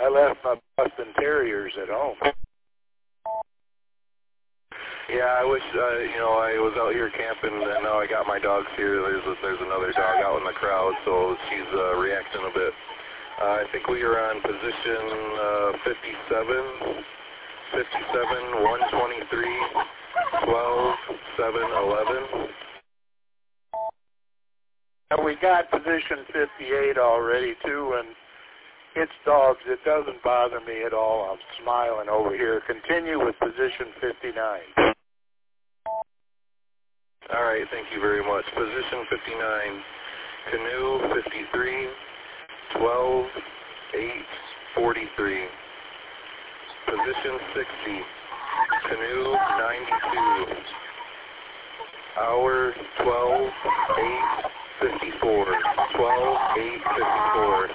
I left my Boston Terriers at home. Yeah, I wish, I was out here camping, and now I got my dogs here. There's another dog out in the crowd, so she's reacting a bit. I think we are on position 57, 123, 12, 7, 11. We got position 58 already, too, and it's dogs. It doesn't bother me at all. I'm smiling over here. Continue with position 59. All right, thank you very much. Position 59, canoe 53, 12, 8, 43. Position 60, canoe 92, hour 12, 8, 54, 12, 8, 54.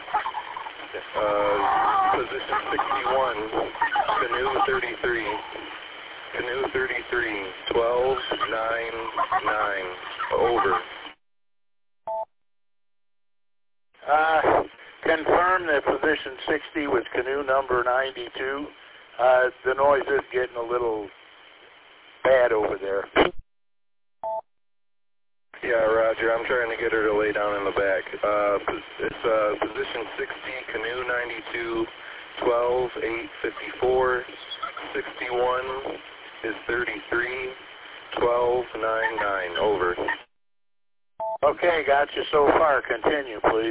Position 61, canoe 33, canoe 33, 12, 9, 9, over. Confirm that position 60 was canoe number 92. The noise is getting a little bad over there. Yeah, Roger. I'm trying to get her to lay down in the back. It's position 60, canoe 92, 12, 8, 54. 61 is 33, 12, 9, 9, over. Okay, got you so far. Continue, please.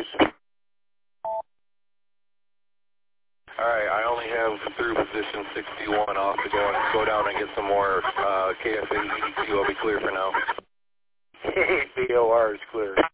All right, I only have through position 61 off to go down and get some more KFA EDQ. I'll be clear for now. BOR is clear.